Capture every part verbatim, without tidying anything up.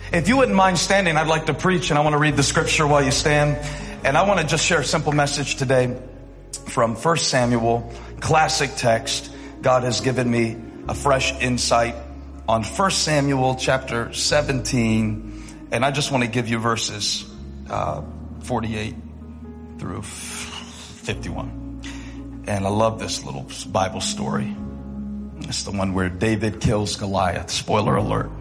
If you wouldn't mind standing, I'd like to preach, and I want to read the scripture while you stand. And I want to just share a simple message today from First Samuel, classic text. God has given me a fresh insight on First Samuel chapter seventeen. And I just want to give you verses uh, forty-eight through fifty-one. And I love this little Bible story. It's the one where David kills Goliath. Spoiler alert.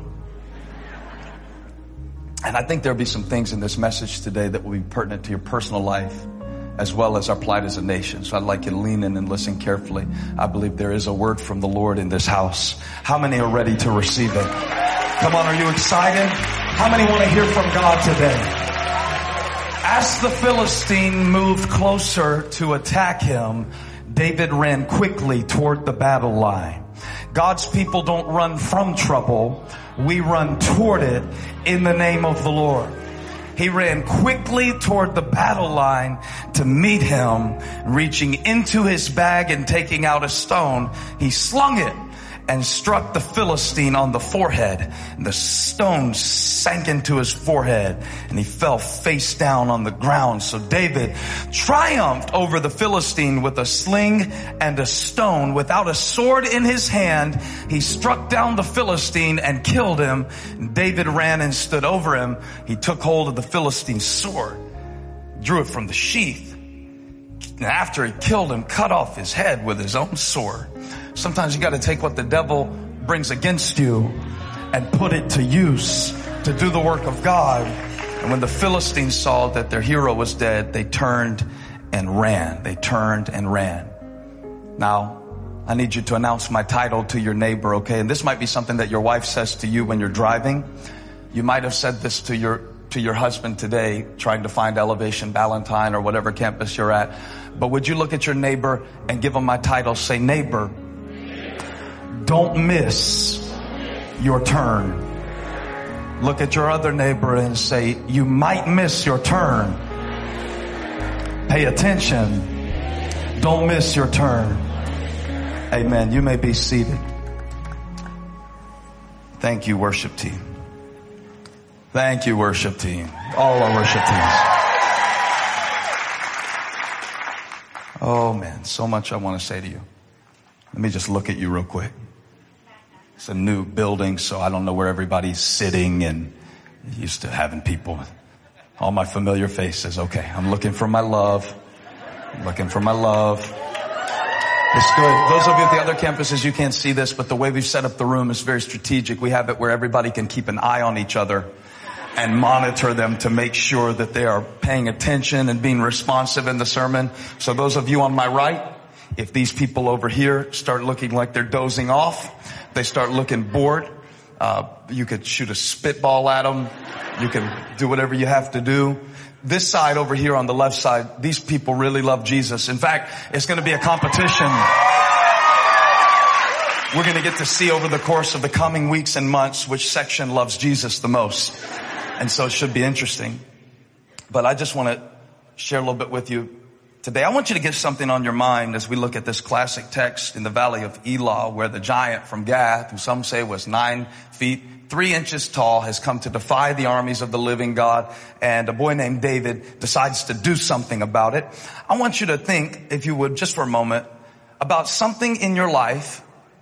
And I think there'll be some things in this message today that will be pertinent to your personal life as well as our plight as a nation. So I'd like you to lean in and listen carefully. I believe there is a word from the Lord in this house. How many are ready to receive it? Come on, are you excited? How many want to hear from God today? As the Philistine moved closer to attack him, David ran quickly toward the battle line. God's people don't run from trouble. We run toward it in the name of the Lord. He ran quickly toward the battle line to meet him. Reaching into his bag and taking out a stone, he slung it and struck the Philistine on the forehead. And the stone sank into his forehead and he fell face down on the ground. So David triumphed over the Philistine with a sling and a stone. Without a sword in his hand, he struck down the Philistine and killed him. And David ran and stood over him. He took hold of the Philistine's sword, drew it from the sheath. And after he killed him, cut off his head with his own sword. Sometimes you got to take what the devil brings against you and put it to use to do the work of God. And when the Philistines saw that their hero was dead, they turned and ran. They turned and ran. Now, I need you to announce my title to your neighbor, okay? And this might be something that your wife says to you when you're driving. You might have said this to your to your husband today, trying to find Elevation Valentine or whatever campus you're at. But would you look at your neighbor and give him my title? Say, neighbor, don't miss your turn. Look at your other neighbor and say, you might miss your turn. Pay attention. Don't miss your turn. Amen. You may be seated. Thank you, worship team. Thank you, worship team. All our worship teams. Oh man, so much I want to say to you. Let me just look at you real quick. It's a new building, so I don't know where everybody's sitting, and used to having people, all my familiar faces. Okay, I'm looking for my love. I'm looking for my love. It's good. Those of you at the other campuses, you can't see this, but the way we've set up the room is very strategic. We have it where everybody can keep an eye on each other and monitor them to make sure that they are paying attention and being responsive in the sermon. So those of you on my right, if these people over here start looking like they're dozing off, they start looking bored, uh, you could shoot a spitball at them. You can do whatever you have to do. This side over here on the left side, these people really love Jesus. In fact, it's going to be a competition. We're going to get to see over the course of the coming weeks and months which section loves Jesus the most. And so it should be interesting. But I just want to share a little bit with you today. I want you to get something on your mind as we look at this classic text in the valley of Elah, where the giant from Gath, who some say was nine feet, three inches tall, has come to defy the armies of the living God. And a boy named David decides to do something about it. I want you to think, if you would, just for a moment, about something in your life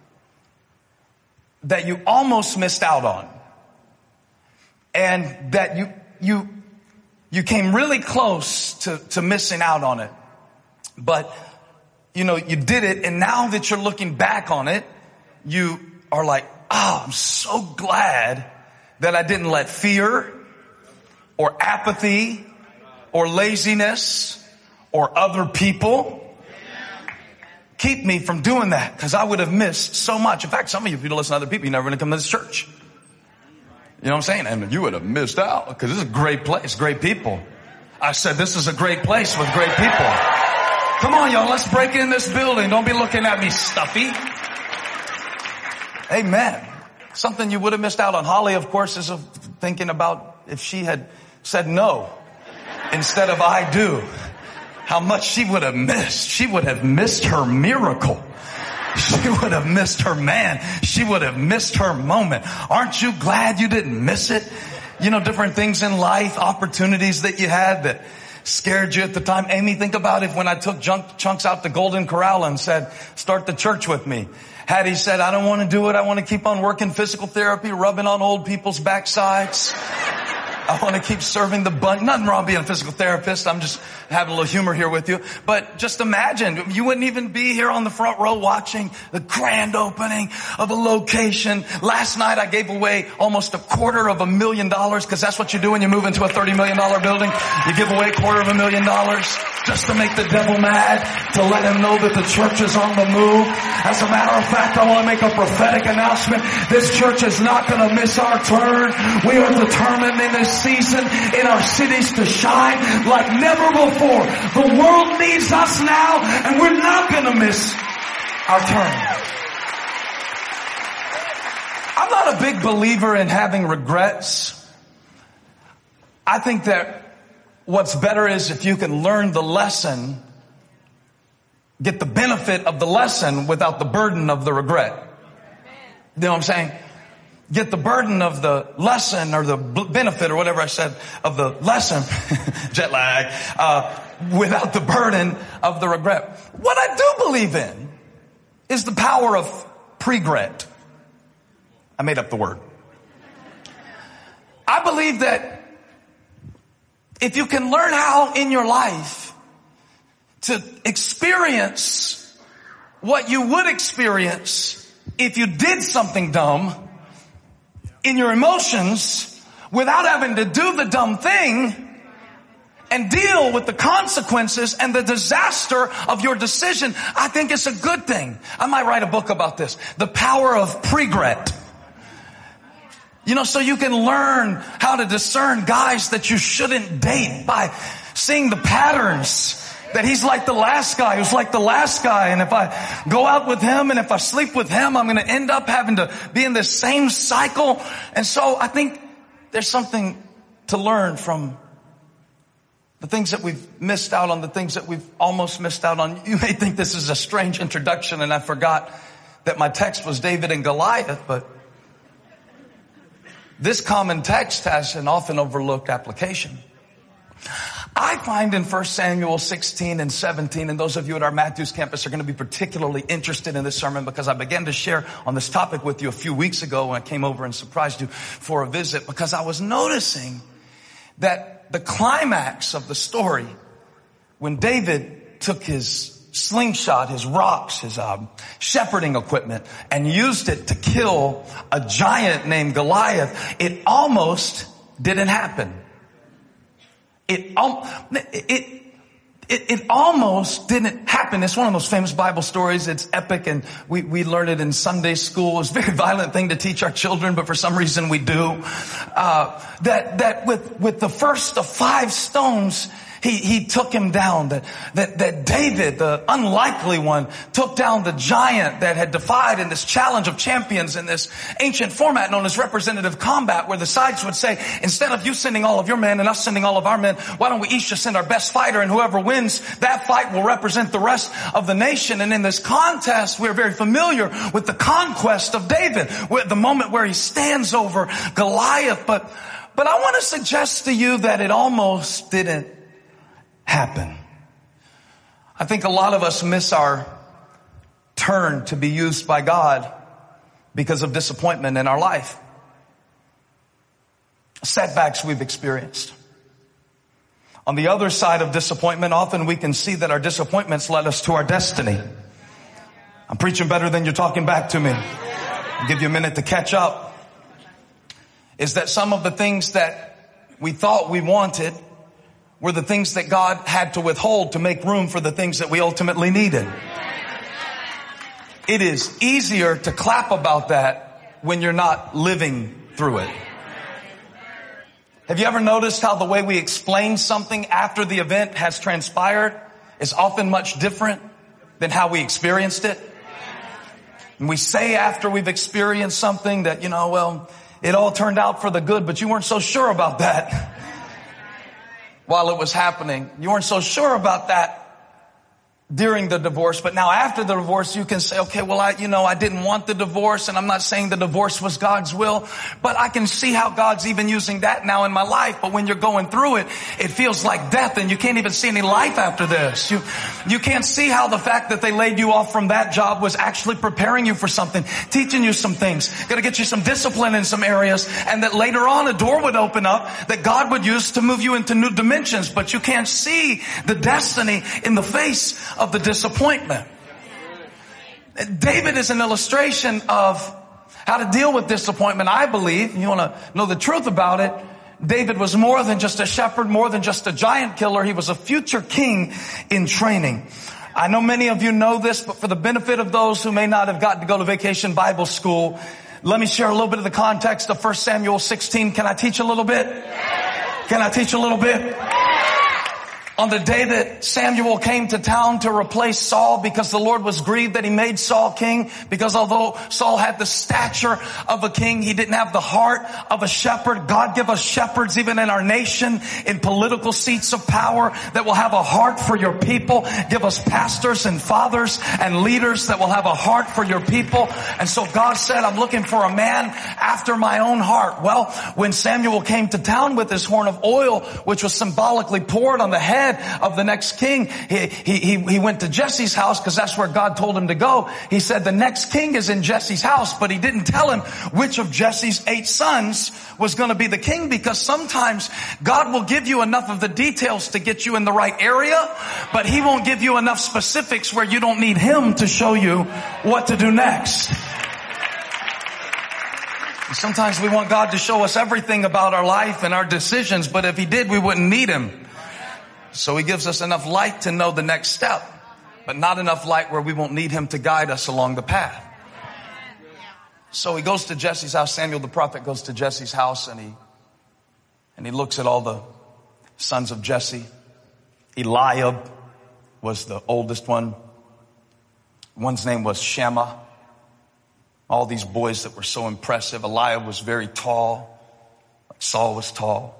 that you almost missed out on. And that you, you, you came really close to, to missing out on it. But, you know, you did it, and now that you're looking back on it, you are like, oh, I'm so glad that I didn't let fear or apathy or laziness or other people keep me from doing that, because I would have missed so much. In fact, some of you, if you don't listen to other people, you're never going to come to this church. You know what I'm saying? And you would have missed out, because this is a great place, great people. I said this is a great place with great people. Come on, y'all, let's break in this building. Don't be looking at me stuffy. Amen. Something you would have missed out on. Holly, of course, is thinking about if she had said no instead of I do, how much she would have missed. She would have missed her miracle. She would have missed her man. She would have missed her moment. Aren't you glad you didn't miss it? You know, different things in life, opportunities that you had that scared you at the time. Amy, think about it when I took junk, chunks out the Golden Corral and said, start the church with me. Hattie said, I don't want to do it. I want to keep on working physical therapy, rubbing on old people's backsides. I want to keep serving the bun. Nothing wrong being a physical therapist. I'm just having a little humor here with you. But just imagine, you wouldn't even be here on the front row watching the grand opening of a location. Last night I gave away almost a quarter of a million dollars because that's what you do when you move into a thirty million dollars building. You give away a quarter of a million dollars just to make the devil mad, to let him know that the church is on the move. As a matter of fact, I want to make a prophetic announcement. This church is not going to miss our turn. We are determined in this season in our cities to shine like never before. The world needs us now, and we're not going to miss our turn. I'm not a big believer in having regrets. I think that what's better is if you can learn the lesson, get the benefit of the lesson without the burden of the regret. You know what I'm saying? Get the burden of the lesson or the benefit or whatever I said of the lesson, jet lag, uh, without the burden of the regret. What I do believe in is the power of pre-gret. I made up the word. I believe that if you can learn how in your life to experience what you would experience if you did something dumb in your emotions without having to do the dumb thing and deal with the consequences and the disaster of your decision, I think it's a good thing. I might write a book about this. The power of pre-gret. You know, so you can learn how to discern guys that you shouldn't date by seeing the patterns. That he's like the last guy who's like the last guy. And if I go out with him and if I sleep with him, I'm going to end up having to be in this same cycle. And so I think there's something to learn from the things that we've missed out on, the things that we've almost missed out on. You may think this is a strange introduction and I forgot that my text was David and Goliath, but this common text has an often overlooked application. I find in First Samuel sixteen and seventeen, and those of you at our Matthews campus are going to be particularly interested in this sermon because I began to share on this topic with you a few weeks ago when I came over and surprised you for a visit, because I was noticing that the climax of the story, when David took his slingshot, his rocks, his um, shepherding equipment, and used it to kill a giant named Goliath, it almost didn't happen. It, um, it, it, it almost didn't happen. It's one of those famous Bible stories. It's epic, and we, we learned it in Sunday school. It's a very violent thing to teach our children, but for some reason we do. Uh, that, that with, with the first of five stones, He, he took him down. That, that, that David, the unlikely one, took down the giant that had defied in this challenge of champions in this ancient format known as representative combat, where the sides would say, instead of you sending all of your men and us sending all of our men, why don't we each just send our best fighter, and whoever wins that fight will represent the rest of the nation. And in this contest, we're very familiar with the conquest of David, with the moment where he stands over Goliath. But, but I want to suggest to you that it almost didn't happen. I think a lot of us miss our turn to be used by God because of disappointment in our life. Setbacks we've experienced. On the other side of disappointment, often we can see that our disappointments led us to our destiny. I'm preaching better than you're talking back to me. I'll give you a minute to catch up. Is that some of the things that we thought we wanted were the things that God had to withhold to make room for the things that we ultimately needed. It is easier to clap about that when you're not living through it. Have you ever noticed how the way we explain something after the event has transpired is often much different than how we experienced it? And we say after we've experienced something that, you know, well, it all turned out for the good, but you weren't so sure about that. While it was happening, you weren't so sure about that during the divorce, but now after the divorce, you can say, okay, well, I, you know, I didn't want the divorce, and I'm not saying the divorce was God's will, but I can see how God's even using that now in my life. But when you're going through it, it feels like death, and you can't even see any life after this. You, you can't see how the fact that they laid you off from that job was actually preparing you for something, teaching you some things, gonna get you some discipline in some areas, and that later on a door would open up that God would use to move you into new dimensions. But you can't see the destiny in the face of the disappointment. David is an illustration of how to deal with disappointment. I believe, you want to know the truth about it, David was more than just a shepherd, more than just a giant killer. He was a future king in training. I know many of you know this, but for the benefit of those who may not have gotten to go to Vacation Bible School, let me share a little bit of the context of First Samuel sixteen. Can I teach a little bit? Can I teach a little bit? On the day that Samuel came to town to replace Saul, because the Lord was grieved that he made Saul king, because although Saul had the stature of a king, he didn't have the heart of a shepherd. God give us shepherds even in our nation, in political seats of power, that will have a heart for your people. Give us pastors and fathers and leaders that will have a heart for your people. And so God said, I'm looking for a man after my own heart. Well, when Samuel came to town with his horn of oil, which was symbolically poured on the head of the next king, he, he, he went to Jesse's house because that's where God told him to go. He said the next king is in Jesse's house, but he didn't tell him which of Jesse's eight sons was going to be the king, because sometimes God will give you enough of the details to get you in the right area, but he won't give you enough specifics where you don't need him to show you what to do next. Sometimes we want God to show us everything about our life and our decisions, but if he did, we wouldn't need him. So he gives us enough light to know the next step, but not enough light where we won't need him to guide us along the path. So he goes to Jesse's house. Samuel the prophet goes to Jesse's house, and he, and he looks at all the sons of Jesse. Eliab was the oldest one. One's name was Shammah. All these boys that were so impressive. Eliab was very tall, like Saul was tall.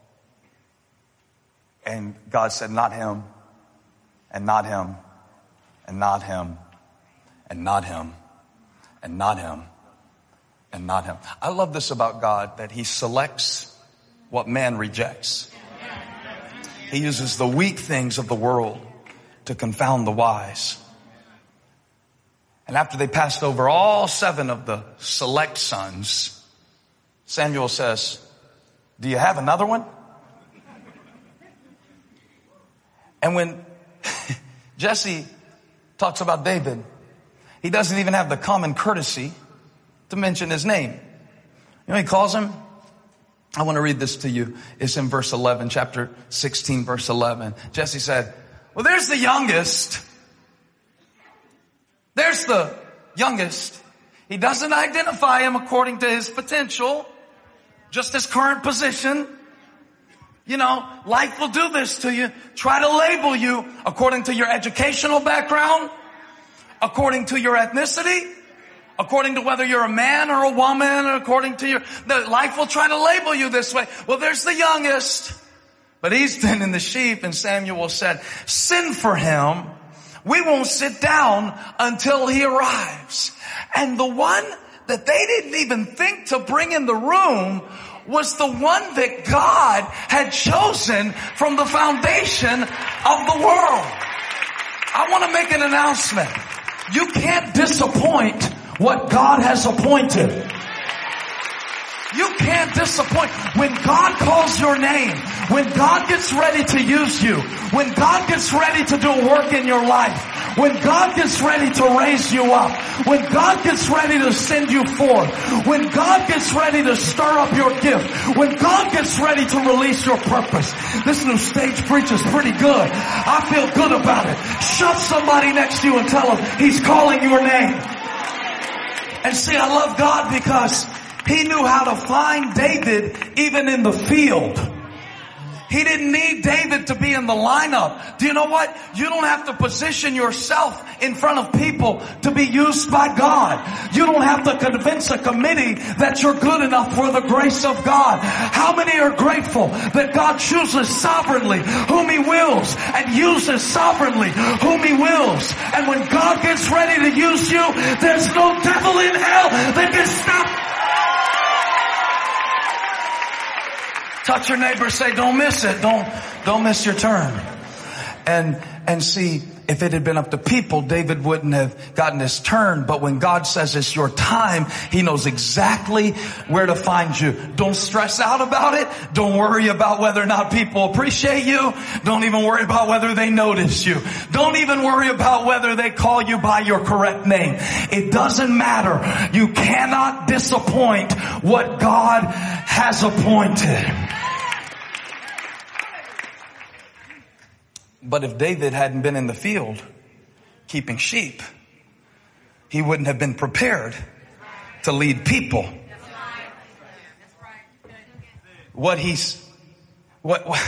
And God said, not him, and not him, and not him, and not him, and not him, and not him. I love this about God, that he selects what man rejects. He uses the weak things of the world to confound the wise. And after they passed over all seven of the select sons, Samuel says, do you have another one? And when Jesse talks about David, he doesn't even have the common courtesy to mention his name. You know what he calls him? I want to read this to you. It's in verse eleven, chapter sixteen, verse eleven. Jesse said, well, there's the youngest. There's the youngest. He doesn't identify him according to his potential, just his current position. You know, life will do this to you. Try to label you according to your educational background, according to your ethnicity, according to whether you're a man or a woman, or according to your, the, life will try to label you this way. Well, there's the youngest, but he's tending the sheep, and Samuel said, send for him. We won't sit down until he arrives. And the one that they didn't even think to bring in the room was the one that God had chosen from the foundation of the world. I want to make an announcement. You can't disappoint what God has appointed. You can't disappoint. When God calls your name, when God gets ready to use you, when God gets ready to do a work in your life, when God gets ready to raise you up, when God gets ready to send you forth, when God gets ready to stir up your gift, when God gets ready to release your purpose. This new stage preacher's pretty good. I feel good about it. Shove somebody next to you and tell them he's calling your name. And see, I love God because he knew how to find David even in the field. He didn't need David to be in the lineup. Do you know what? You don't have to position yourself in front of people to be used by God. You don't have to convince a committee that you're good enough for the grace of God. How many are grateful that God chooses sovereignly whom He wills and uses sovereignly whom He wills? And when God gets ready to use you, there's no devil in hell that can stop. Touch your neighbor, say, don't miss it. Don't, don't miss your turn. And, and see, if it had been up to people, David wouldn't have gotten his turn. But when God says it's your time, He knows exactly where to find you. Don't stress out about it. Don't worry about whether or not people appreciate you. Don't even worry about whether they notice you. Don't even worry about whether they call you by your correct name. It doesn't matter. You cannot disappoint what God has appointed. But if David hadn't been in the field keeping sheep, he wouldn't have been prepared to lead people. What he's, what, what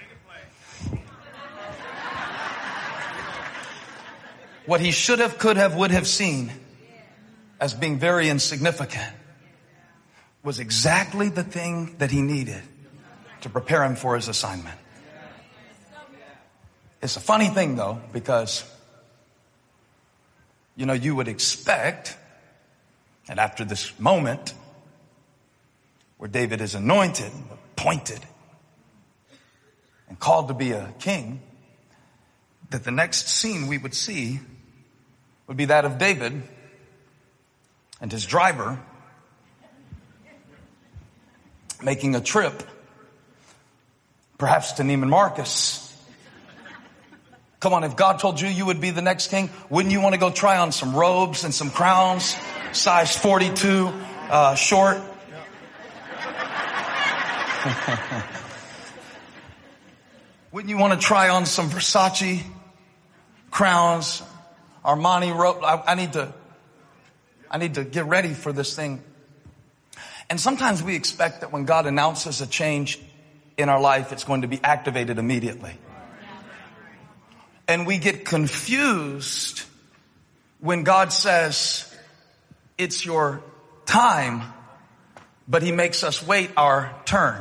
what he should have, could have, would have seen as being very insignificant was exactly the thing that he needed to prepare him for his assignment. It's a funny thing though, because, you know, you would expect that after this moment where David is anointed, appointed, and called to be a king, that the next scene we would see would be that of David and his driver making a trip, perhaps to Neiman Marcus. Come on, if God told you you would be the next king, wouldn't you want to go try on some robes and some crowns, size forty-two, uh, short? Wouldn't you want to try on some Versace crowns, Armani robe? I, I need to, I need to get ready for this thing. And sometimes we expect that when God announces a change in our life, it's going to be activated immediately. And we get confused when God says it's your time, but He makes us wait our turn.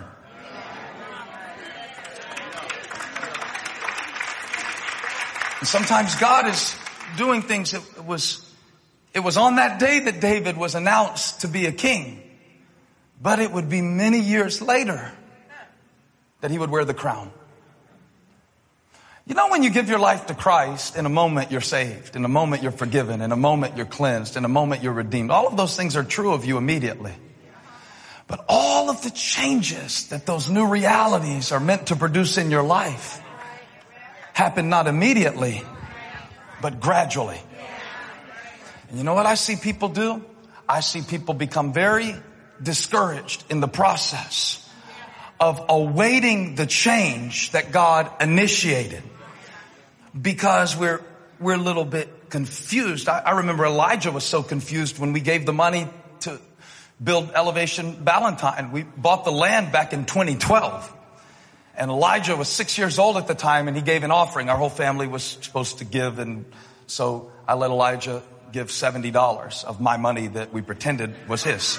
And sometimes God is doing things. It was, it was on that day that David was announced to be a king, but it would be many years later that he would wear the crown. You know, when you give your life to Christ, in a moment you're saved, in a moment you're forgiven, in a moment you're cleansed, in a moment you're redeemed. All of those things are true of you immediately. But all of the changes that those new realities are meant to produce in your life happen not immediately, but gradually. And you know what I see people do? I see people become very discouraged in the process of awaiting the change that God initiated. Because we're, we're a little bit confused. I, I remember Elijah was so confused when we gave the money to build Elevation Ballantyne. We bought the land back in twenty twelve. And Elijah was six years old at the time, and he gave an offering. Our whole family was supposed to give, and so I let Elijah give seventy dollars of my money that we pretended was his.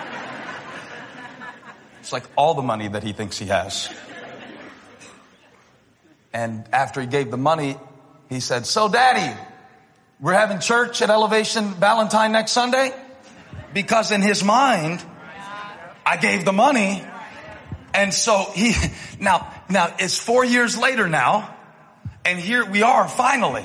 It's like all the money that he thinks he has. And after he gave the money, he said, "So Daddy, we're having church at Elevation Ballantyne next Sunday?" Because in his mind, I gave the money. And so he, now, now it's four years later now, and here we are finally.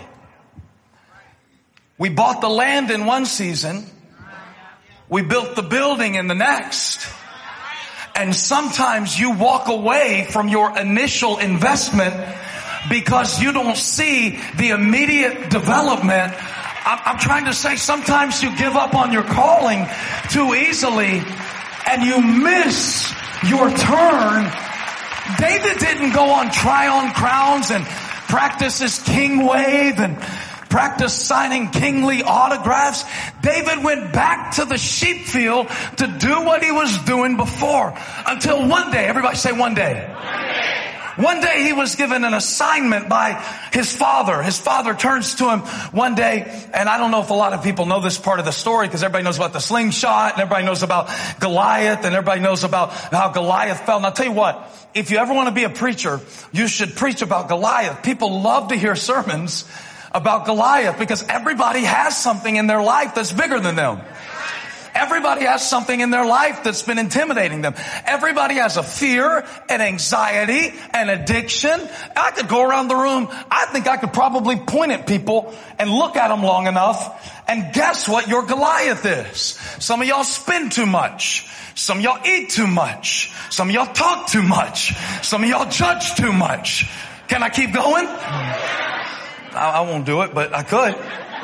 We bought the land in one season. We built the building in the next. And sometimes you walk away from your initial investment because you don't see the immediate development. I'm trying to say sometimes you give up on your calling too easily and you miss your turn. David didn't go on try-on crowns and practice his king wave and practice signing kingly autographs. David went back to the sheep field to do what he was doing before until one day, everybody say one day. One day. One day he was given an assignment by his father. His father turns to him one day, and I don't know if a lot of people know this part of the story because everybody knows about the slingshot and everybody knows about Goliath and everybody knows about how Goliath fell. And I'll tell you what, if you ever want to be a preacher, you should preach about Goliath. People love to hear sermons about Goliath because everybody has something in their life that's bigger than them. Everybody has something in their life that's been intimidating them. Everybody has a fear, an anxiety, an addiction. I could go around the room. I think I could probably point at people and look at them long enough and guess what your Goliath is. Some of y'all spend too much. Some of y'all eat too much. Some of y'all talk too much. Some of y'all judge too much. Can I keep going? I, I won't do it, but I could.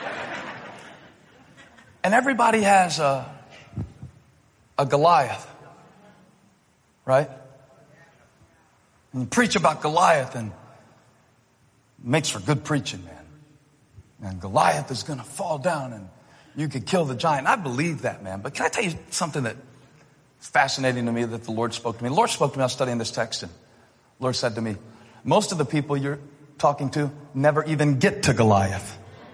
And everybody has a a Goliath, right? And you preach about Goliath and it makes for good preaching, man. And Goliath is going to fall down and you could kill the giant. I believe that, man. But can I tell you something that's fascinating to me that the Lord spoke to me? The Lord spoke to me. I was studying this text and the Lord said to me, most of the people you're talking to never even get to Goliath.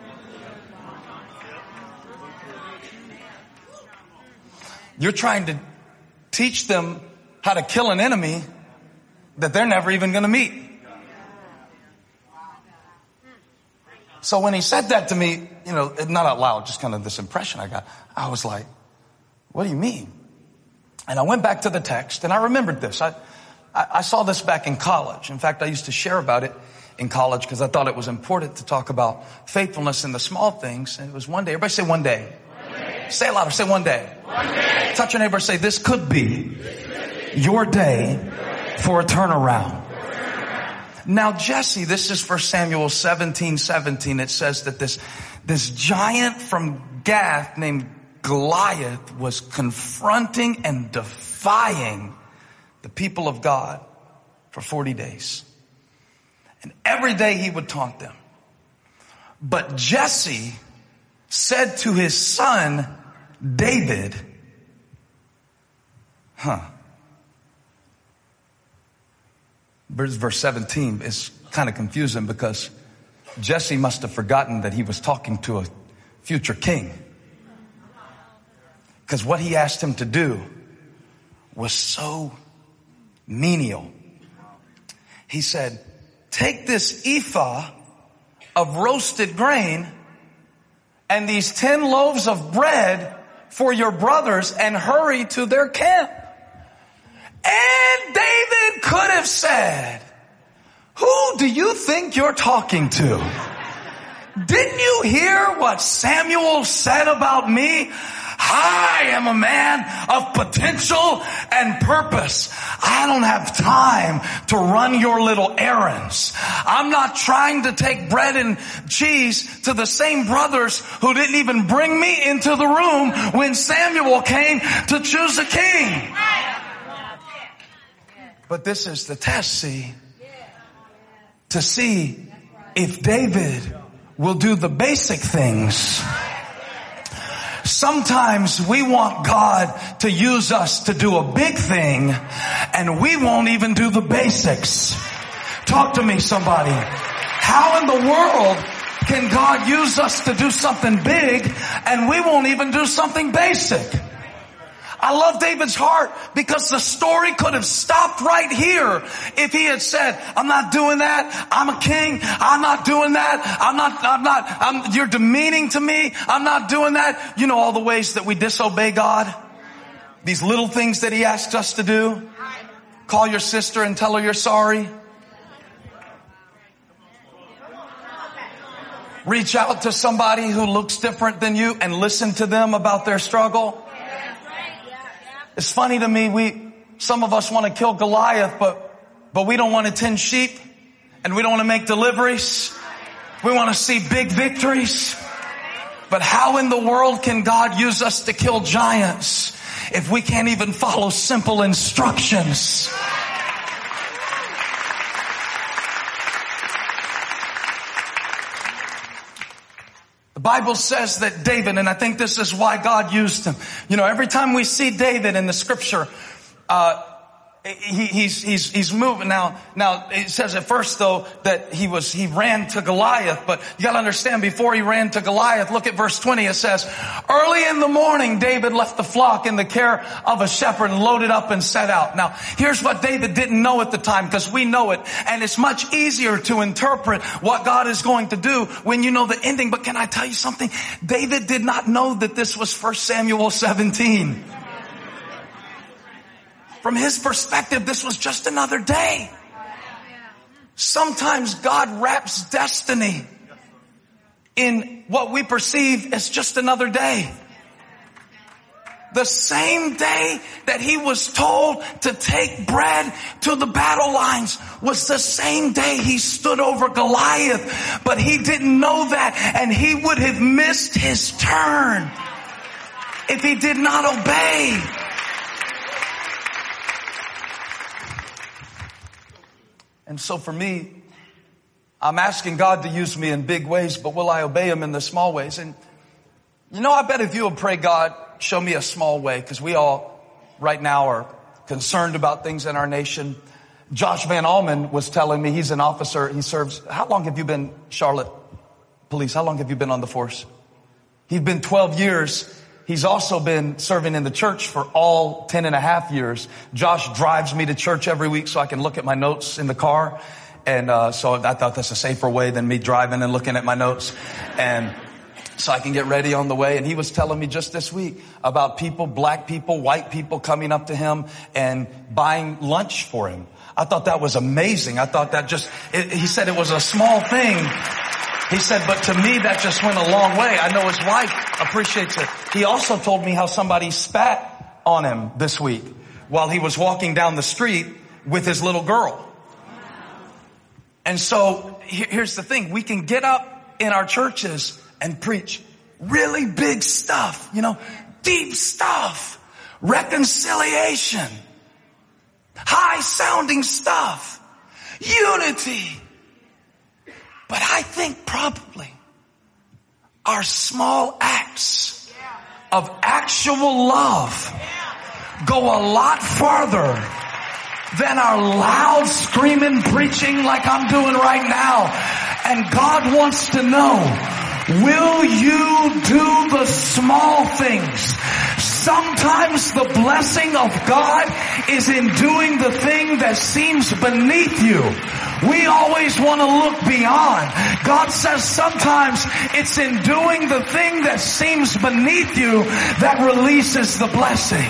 You're trying to teach them how to kill an enemy that they're never even going to meet. So when he said that to me, you know, not out loud, just kind of this impression I got, I was like, what do you mean? And I went back to the text and I remembered this. I, I, I saw this back in college. In fact, I used to share about it in college because I thought it was important to talk about faithfulness in the small things. And it was one day. Everybody say one day. One day. Say it louder. Say one day. One day. Touch your neighbor and say, this could be your day for a turnaround. Now, Jesse, this is First Samuel seventeen seventeen. It says that this, this giant from Gath named Goliath was confronting and defying the people of God for forty days. And every day he would taunt them. But Jesse said to his son, David, huh. Verse seventeen is kind of confusing because Jesse must have forgotten that he was talking to a future king. Because what he asked him to do was so menial. He said, take this ephah of roasted grain and these ten loaves of bread for your brothers and hurry to their camp. And David could have said, who do you think you're talking to? Didn't you hear what Samuel said about me? I am a man of potential and purpose. I don't have time to run your little errands. I'm not trying to take bread and cheese to the same brothers who didn't even bring me into the room when Samuel came to choose a king. But this is the test, see, to see if David will do the basic things. Sometimes we want God to use us to do a big thing and we won't even do the basics. Talk to me, somebody. How in the world can God use us to do something big and we won't even do something basic? I love David's heart because the story could have stopped right here if he had said, I'm not doing that. I'm a king. I'm not doing that. I'm not, I'm not, I'm, you're demeaning to me. I'm not doing that. You know all the ways that we disobey God. These little things that he asks us to do. Call your sister and tell her you're sorry. Reach out to somebody who looks different than you and listen to them about their struggle. It's funny to me, we, some of us want to kill Goliath, but, but we don't want to tend sheep and we don't want to make deliveries. We want to see big victories. But how in the world can God use us to kill giants if we can't even follow simple instructions? The Bible says that David, and I think this is why God used him. You know, every time we see David in the scripture, uh, He, he's, he's, he's moving now. Now it says at first though that he was, he ran to Goliath, but you gotta understand before he ran to Goliath, look at verse twenty. It says, early in the morning, David left the flock in the care of a shepherd and loaded up and set out. Now here's what David didn't know at the time, because we know it. And it's much easier to interpret what God is going to do when you know the ending. But can I tell you something? David did not know that this was First Samuel seventeen. From his perspective, this was just another day. Sometimes God wraps destiny in what we perceive as just another day. The same day that he was told to take bread to the battle lines was the same day he stood over Goliath. But he didn't know that, and he would have missed his turn if he did not obey. And so for me, I'm asking God to use me in big ways, but will I obey him in the small ways? And you know, I bet if you would pray, God, show me a small way, because we all right now are concerned about things in our nation. Josh Van Alman was telling me, he's an officer. He serves, how long have you been Charlotte Police? How long have you been on the force? He's been twelve years. He's also been serving in the church for all ten and a half years. Josh drives me to church every week so I can look at my notes in the car. And uh so I thought that's a safer way than me driving and looking at my notes. And so I can get ready on the way. And he was telling me just this week about people, black people, white people coming up to him and buying lunch for him. I thought that was amazing. I thought that just, it, he said it was a small thing. He said, but to me, that just went a long way. I know his wife appreciates it. He also told me how somebody spat on him this week while he was walking down the street with his little girl. And so here's the thing. We can get up in our churches and preach really big stuff, you know, deep stuff, reconciliation, high sounding stuff, unity. But I think probably our small acts of actual love go a lot farther than our loud screaming preaching like I'm doing right now. And God wants to know, will you do the small things? Sometimes the blessing of God is in doing the thing that seems beneath you. We always want to look beyond. God says sometimes it's in doing the thing that seems beneath you that releases the blessing.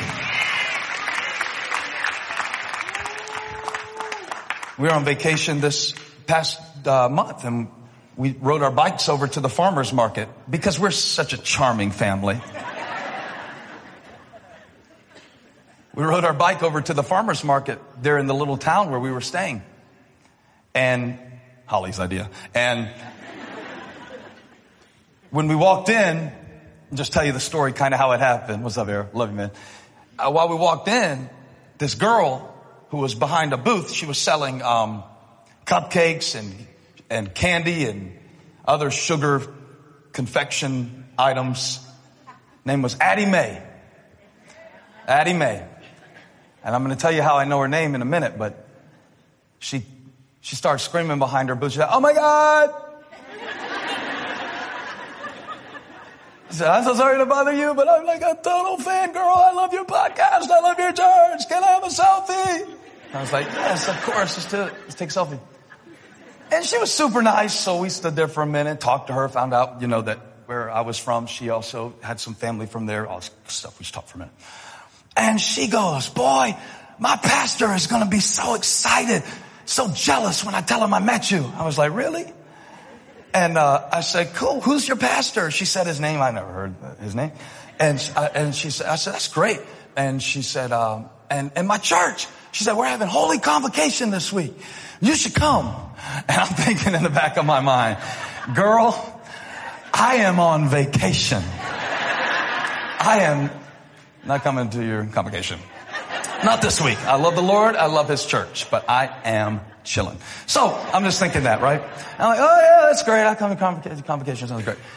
We were on vacation this past uh, month, and we rode our bikes over to the farmer's market because we're such a charming family. We rode our bike over to the farmer's market there in the little town where we were staying. And Holly's idea. And when we walked in, I'll just tell you the story, kind of how it happened. What's up, Eric? Love you, man. Uh, while we walked in, this girl who was behind a booth, she was selling um cupcakes and and candy and other sugar confection items. Name was Addie Mae. Addie Mae. And I'm going to tell you how I know her name in a minute, but she she started screaming behind her booth. She said, "Oh my God!" She said, "I'm so sorry to bother you, but I'm like a total fan, girl. I love your podcast. I love your church. Can I have a selfie?" I was like, "Yes, of course. Let's, do it. Let's take a selfie." And she was super nice, so we stood there for a minute, talked to her, found out, you know, that where I was from, she also had some family from there, all this stuff. We just talked for a minute. And she goes, "Boy, my pastor is going to be so excited, so jealous when I tell him I met you." I was like, "Really?" And uh I said, "Cool. Who's your pastor?" She said his name. I never heard his name. And uh, and she said, I said, "That's great." And she said, um, and and my church. She said, "We're having Holy Convocation this week. You should come." And I'm thinking in the back of my mind, girl, I am on vacation. I am not coming to your convocation. Not this week. I love the Lord. I love his church, but I am chilling. So I'm just thinking that, right? I'm like, "Oh yeah, that's great. I come to convocation. Convocation sounds great."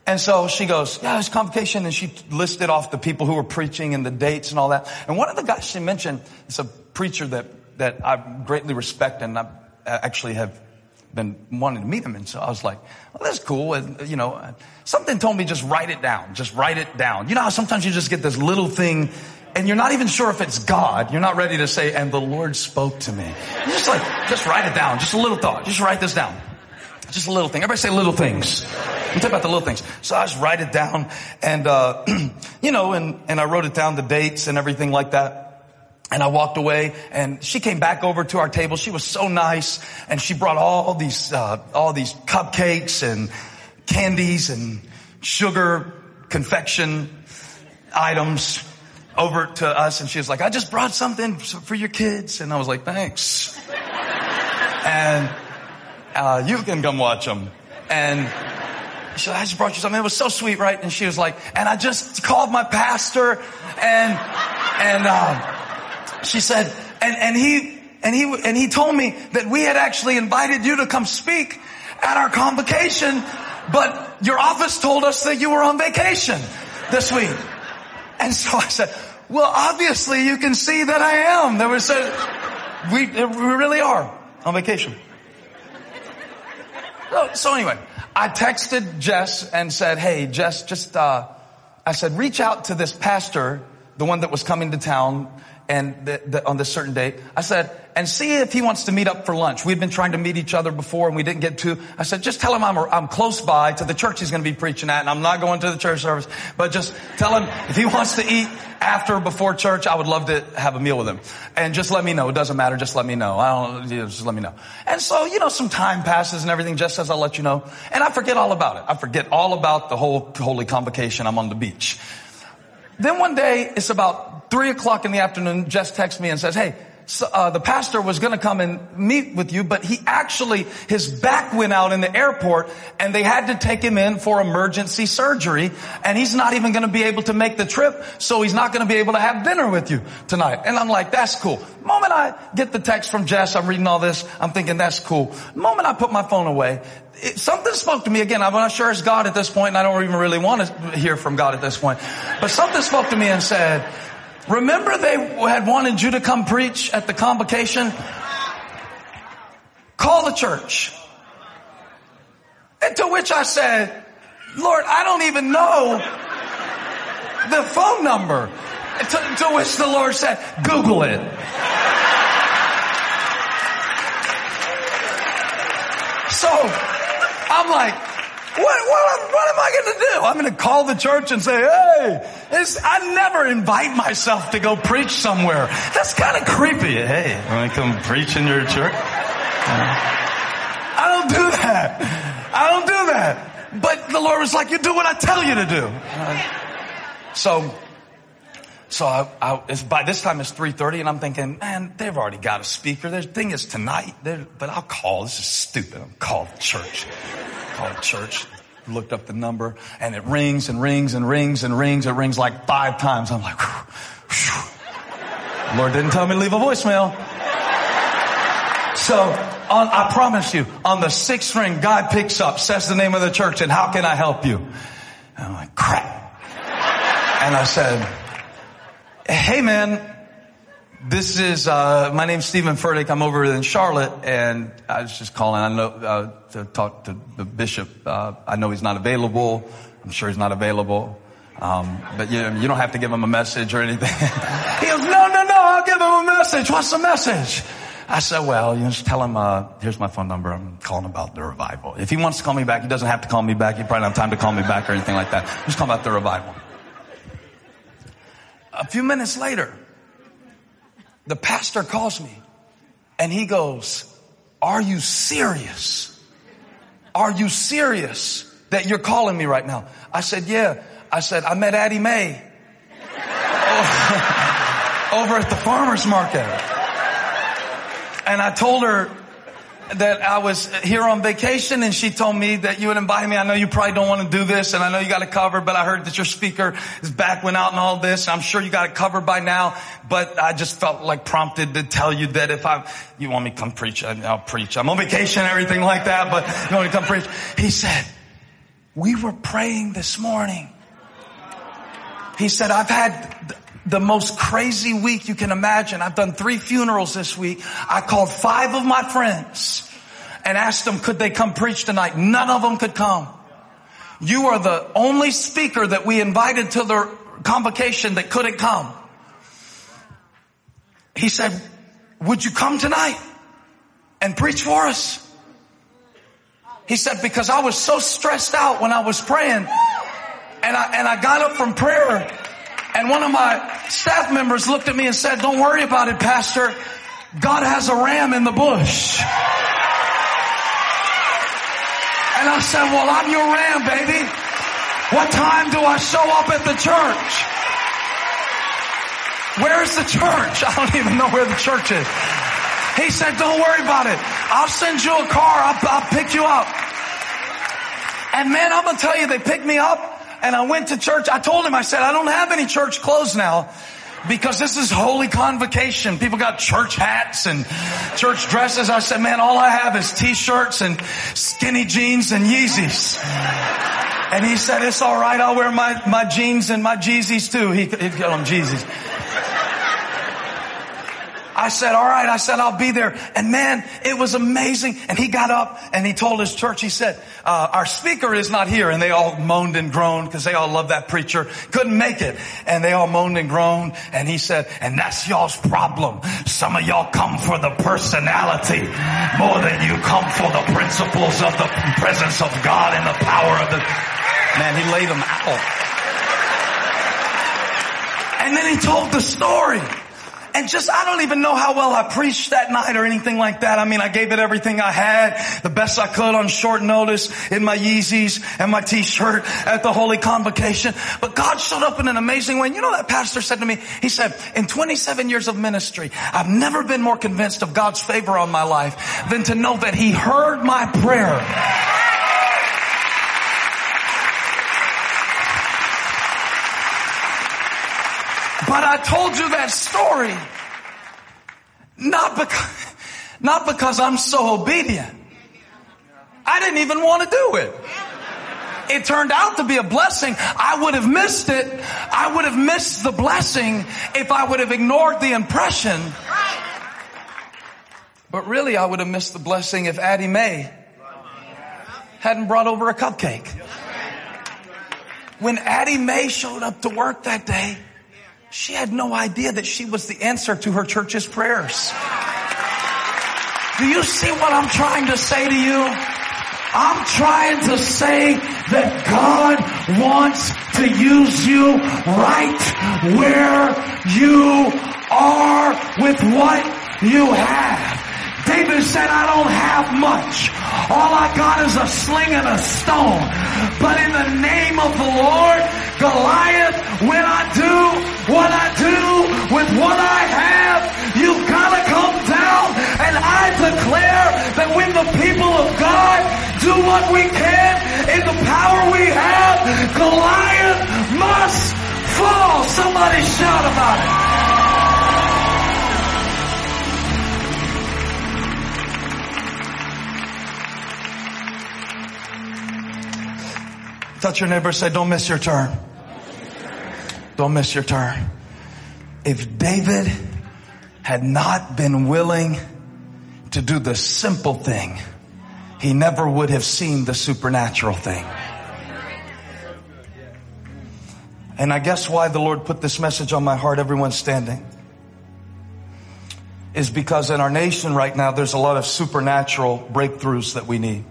And so she goes, yeah, it's convocation. And she listed off the people who were preaching and the dates and all that. And one of the guys she mentioned is a preacher that, that I greatly respect, and I actually have been wanting to meet him. And so I was like, well, that's cool. And, you know, something told me just write it down. Just write it down. You know how sometimes you just get this little thing and you're not even sure if it's God. You're not ready to say, and the Lord spoke to me. You're just like, just write it down. Just a little thought. Just write this down. Just a little thing. Everybody say little things. I'm talking about the little things. So I just write it down, and, uh, you know, and, and I wrote it down, the dates and everything like that. And I walked away, and she came back over to our table. She was so nice, and she brought all these, uh, all these cupcakes and candies and sugar confection items over to us. And she was like, I just brought something for your kids. And I was like, thanks. And Uh, you can come watch them. And she said, I just brought you something. It was so sweet, right? And she was like, and I just called my pastor, and, and, uh, she said, and, and he, and he, and he told me that we had actually invited you to come speak at our convocation, but your office told us that you were on vacation this week. And so I said, well, obviously you can see that I am. There was a, we, we really are on vacation. So, so anyway, I texted Jess and said, hey, Jess, just, uh, I said, reach out to this pastor, the one that was coming to town, and the, the, on this certain date. I said, and see if he wants to meet up for lunch. We've been trying to meet each other before and we didn't get to. I said, just tell him I'm, I'm close by to the church he's going to be preaching at, and I'm not going to the church service, but just tell him if he wants to eat after or before church, I would love to have a meal with him. And just let me know. It doesn't matter. Just let me know. I don't, you know, just let me know. And so, you know, some time passes and everything. Jess says, I'll let you know. And I forget all about it. I forget all about the whole holy convocation. I'm on the beach. Then one day, it's about three o'clock in the afternoon, Jess texts me and says, hey, so, uh, the pastor was going to come and meet with you, but he actually, his back went out in the airport and they had to take him in for emergency surgery, and he's not even going to be able to make the trip, so he's not going to be able to have dinner with you tonight. And I'm like, that's cool. The moment I get the text from Jess, I'm reading all this, I'm thinking, that's cool. The moment I put my phone away, it, something spoke to me again. I'm not sure it's God at this point, and I don't even really want to hear from God at this point. But something spoke to me and said, remember they had wanted you to come preach at the convocation? Call the church. And to which I said, Lord, I don't even know the phone number. To, to which the Lord said, Google it. So I'm like, What, what, what am I going to do? I'm going to call the church and say, hey, it's, I never invite myself to go preach somewhere. That's kind of creepy. Hey, want to come preach in your church? I don't do that. I don't do that. But the Lord was like, you do what I tell you to do. Uh, so, so I, I, it's, by this time it's three thirty, and I'm thinking, man, they've already got a speaker. The thing is tonight, but I'll call. This is stupid. I'll call the church. Called church, looked up the number, and it rings and rings and rings and rings. It rings like five times. I'm like, whew, whew. Lord didn't tell me to leave a voicemail. So on, I promise you, on the sixth ring, God picks up, says the name of the church, and how can I help you? And I'm like, crap. And I said, hey man, this is, uh, my name's Stephen Furtick. I'm over in Charlotte, and I was just calling. I know, uh, to talk to the bishop. Uh, I know he's not available. I'm sure he's not available. Um, but you, you don't have to give him a message or anything. He goes, no, no, no, I'll give him a message. What's the message? I said, well, you just tell him, uh, here's my phone number. I'm calling about the revival. If he wants to call me back, he doesn't have to call me back. He probably doesn't have time to call me back or anything like that. Just call about the revival. A few minutes later, the pastor calls me and he goes, are you serious? Are you serious that you're calling me right now? I said, yeah. I said, I met Addie Mae over at the farmer's market. And I told her that I was here on vacation, and she told me that you would invite me. I know you probably don't want to do this, and I know you got it covered, but I heard that your speaker, his back went out and all this. I'm sure you got it covered by now, but I just felt like prompted to tell you that if I, you want me to come preach, I'll preach. I'm on vacation and everything like that, but you want me to come preach? He said, we were praying this morning. He said, I've had the most crazy week you can imagine. I've done three funerals this week. I called five of my friends and asked them, could they come preach tonight? None of them could come. You are the only speaker that we invited to the convocation that couldn't come. He said, would you come tonight and preach for us? He said, because I was so stressed out when I was praying, and I, and I got up from prayer, and one of my staff members looked at me and said, don't worry about it, Pastor. God has a ram in the bush. And I said, well, I'm your ram, baby. What time do I show up at the church? Where's the church? I don't even know where the church is. He said, don't worry about it. I'll send you a car. I'll, I'll pick you up. And man, I'm going to tell you, they picked me up and I went to church. I told him, I said, I don't have any church clothes now because this is holy convocation. People got church hats and church dresses. I said, man, all I have is t-shirts and skinny jeans and Yeezys. And he said, it's all right. I'll wear my, my jeans and my Jeezys too. He, he'd call them Jeezys. I said, all right. I said, I'll be there. And man, it was amazing. And he got up and he told his church, he said, uh, our speaker is not here. And they all moaned and groaned because they all love that preacher. Couldn't make it. And they all moaned and groaned. And he said, and that's y'all's problem. Some of y'all come for the personality more than you come for the principles of the presence of God and the power of the... Man, he laid them out. And then he told the story. And just, I don't even know how well I preached that night or anything like that. I mean, I gave it everything I had, the best I could on short notice in my Yeezys and my t-shirt at the Holy Convocation. But God showed up in an amazing way. And you know, that pastor said to me, he said, in twenty-seven years of ministry, I've never been more convinced of God's favor on my life than to know that He heard my prayer. But I told you that story not because, not because I'm so obedient. I didn't even want to do it. It turned out to be a blessing. I would have missed it. I would have missed the blessing if I would have ignored the impression. But really, I would have missed the blessing if Addie Mae hadn't brought over a cupcake. When Addie Mae showed up to work that day, she had no idea that she was the answer to her church's prayers. Do you see what I'm trying to say to you? I'm trying to say that God wants to use you right where you are with what you have. David said, I don't have much. All I got is a sling and a stone. But in the name of the Lord, Goliath, when I do what I do with what I have, you've got to come down. And I declare that when the people of God do what we can in the power we have, Goliath must fall. Somebody shout about it. Touch your neighbor, say, don't miss your turn. Don't miss your turn. If David had not been willing to do the simple thing, he never would have seen the supernatural thing. And I guess why the Lord put this message on my heart, everyone standing, is because in our nation right now, there's a lot of supernatural breakthroughs that we need.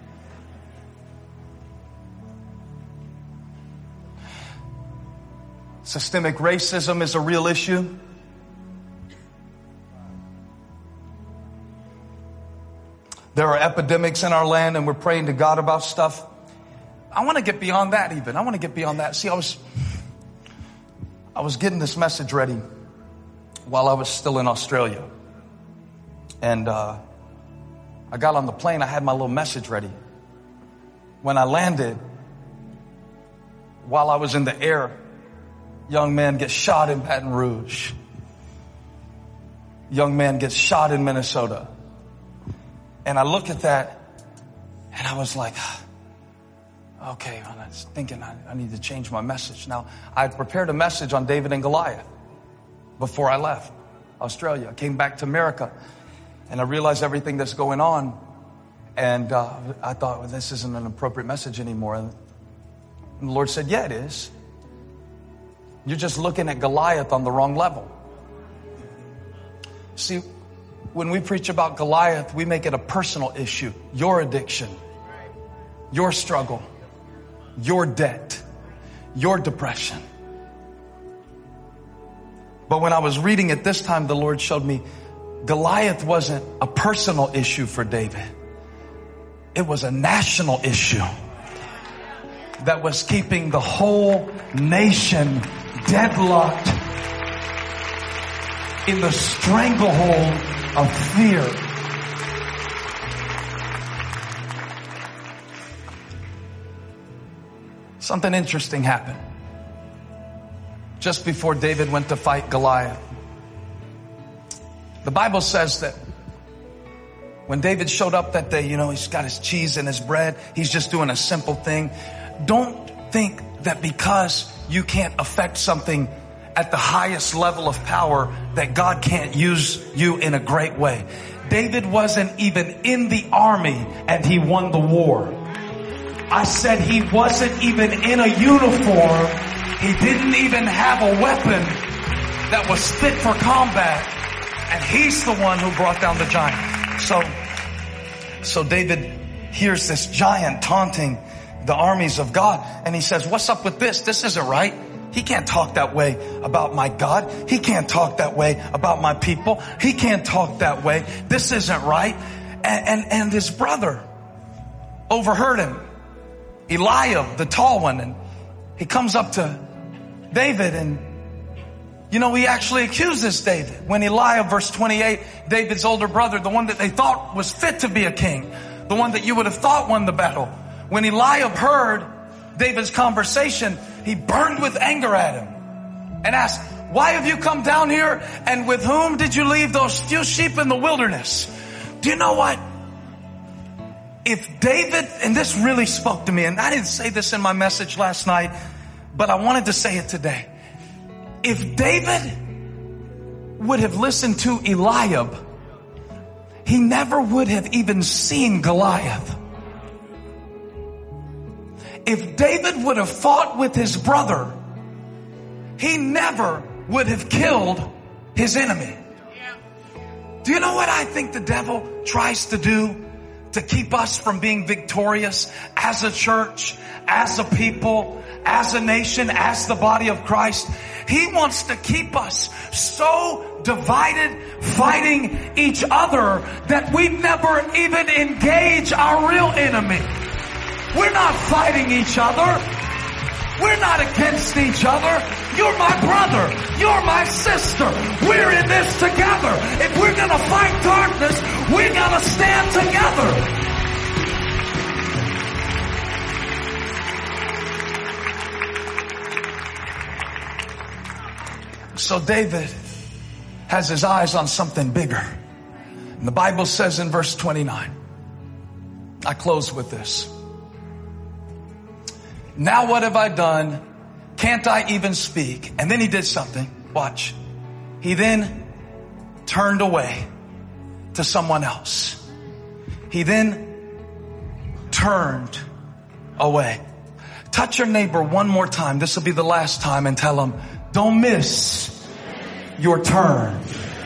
Systemic racism is a real issue. There are epidemics in our land and we're praying to God about stuff. I want to get beyond that even. I want to get beyond that. See, I was, I was getting this message ready while I was still in Australia. And uh, I got on the plane. I had my little message ready. When I landed, while I was in the air, young man gets shot in Baton Rouge. Young man gets shot in Okay, well, I was thinking I, I need to change my message. Now, I had prepared a message on David and Goliath before I left Australia. I came back to America, and I realized everything that's going on. And uh, I thought, well, this isn't an appropriate message anymore. And the Lord said, yeah, it is. You're just looking at Goliath on the wrong level. See, when we preach about Goliath, we make it a personal issue. Your addiction, your struggle, your debt, your depression. But when I was reading it this time, the Lord showed me Goliath wasn't a personal issue for David. It was a national issue that was keeping the whole nation deadlocked in the stranglehold of fear. Something interesting happened just before David went to fight Goliath. The Bible says that when David showed up that day, you know, he's got his cheese and his bread. He's just doing a simple thing. Don't think that because you can't affect something at the highest level of power that God can't use you in a great way. David wasn't even in the army and he won the war. I said he wasn't even in a uniform. He didn't even have a weapon that was fit for combat. And he's the one who brought down the giant. So, so David hears this giant taunting the armies of God. And he says, what's up with this? This isn't right. He can't talk that way about my God. He can't talk that way about my people. He can't talk that way. This isn't right. And, and, and his brother overheard him. Eliab, the tall one. And he comes up to David and, you know, he actually accuses David. When Eliab, verse twenty-eight, David's older brother, the one that they thought was fit to be a king, the one that you would have thought won the battle. When Eliab heard David's conversation, he burned with anger at him and asked, why have you come down here? And with whom did you leave those few sheep in the wilderness? Do you know what? If David, and this really spoke to me, and I didn't say this in my message last night, but I wanted to say it today. If David would have listened to Eliab, he never would have even seen Goliath. If David would have fought with his brother, he never would have killed his enemy. Do you know what I think the devil tries to do to keep us from being victorious as a church, as a people, as a nation, as the body of Christ? He wants to keep us so divided, fighting each other, that we never even engage our real enemy. We're not fighting each other. We're not against each other. You're my brother. You're my sister. We're in this together. If we're going to fight darkness, we got to stand together. So David has his eyes on something bigger. And the Bible says in verse twenty-nine, I close with this. Now what have I done? Can't I even speak? And then he did something. Watch. He then turned away to someone else. He then turned away. Touch your neighbor one more time. This will be the last time, and tell him, don't miss your turn.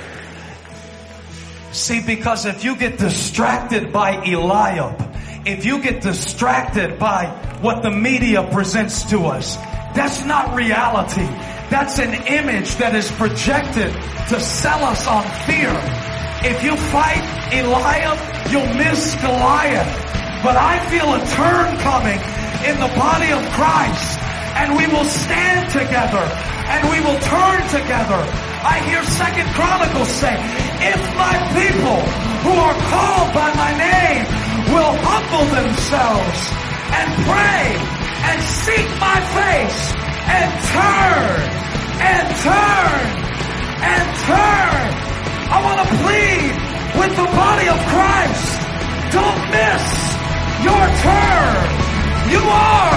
See, because if you get distracted by Eliab, if you get distracted by what the media presents to us, that's not reality. That's an image that is projected to sell us on fear. If you fight Eliab, you'll miss Goliath. But I feel a turn coming in the body of Christ, and we will stand together and we will turn together. I hear Second Chronicles say, if my people who are called by my name will humble themselves and pray and seek my face and turn and turn and turn. I want to plead with the body of Christ. Don't miss your turn. You are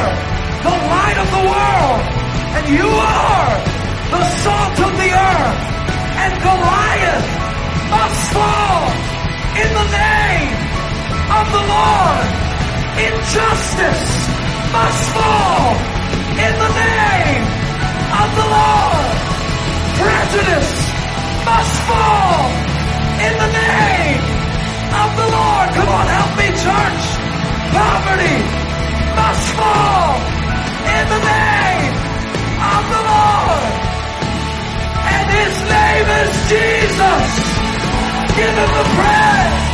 the world, and you are the salt of the earth. And Goliath must fall in the name of the Lord. Injustice must fall in the name of the Lord. Prejudice must fall in the name of the Lord. Come on, help me, church. Poverty must fall in the name of the Lord. And his name is Jesus. Give him the praise.